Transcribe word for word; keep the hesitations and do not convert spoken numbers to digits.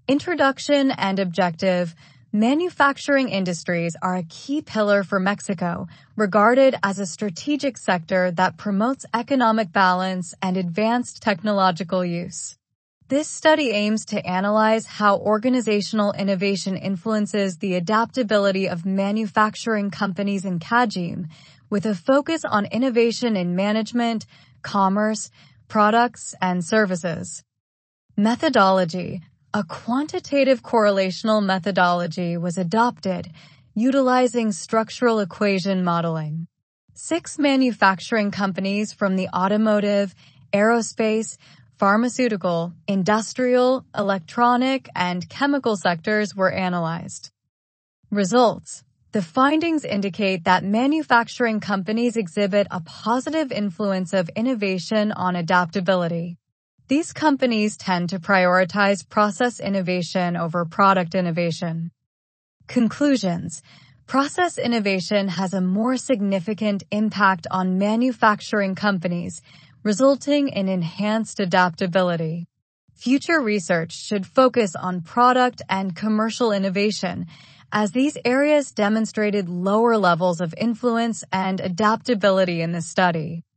Introduction and objective. Manufacturing industries are a key pillar for Mexico, regarded as a strategic sector that promotes economic balance and advanced technological use. This study aims to analyze how organizational innovation influences the adaptability of manufacturing companies in Kajim, with a focus on innovation in management, commerce, products, and services. Methodology. A quantitative correlational methodology was adopted, utilizing structural equation modeling. Six manufacturing companies from the automotive, aerospace, pharmaceutical, industrial, electronic, and chemical sectors were analyzed. Results. The findings indicate that manufacturing companies exhibit a positive influence of innovation on adaptability. These companies tend to prioritize process innovation over product innovation. Conclusions. Process innovation has a more significant impact on manufacturing companies, resulting in enhanced adaptability. Future research should focus on product and commercial innovation, as these areas demonstrated lower levels of influence and adaptability in the study.